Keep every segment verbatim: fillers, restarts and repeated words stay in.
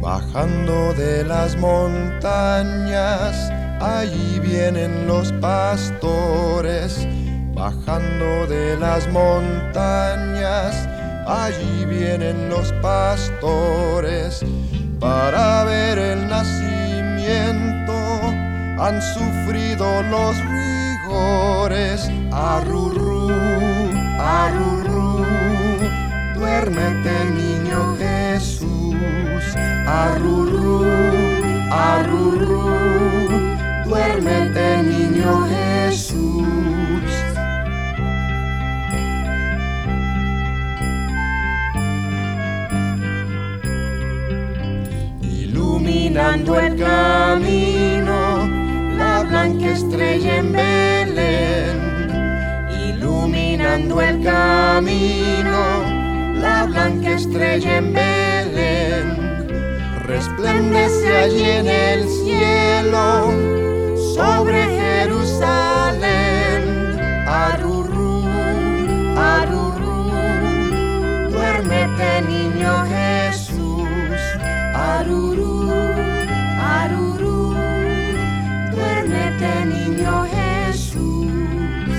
Bajando de las montañas, allí vienen los pastores. Bajando de las montañas, allí vienen los pastores. Para ver el nacimiento han sufrido los rigores. Arrurú, arrurú, duérmete niño Jesús. Arrurú, arrurú, duérmete niño Jesús. Iluminando el camino, la blanca estrella en Belén. Iluminando el camino, la blanca estrella en Belén. Resplandece allí en el cielo, sobre Jerusalén. Arrurú, arrurú, duérmete niño Jesús. Arrurú, arrurú, duérmete niño Jesús.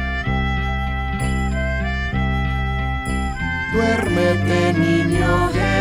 Duérmete niño Jesús.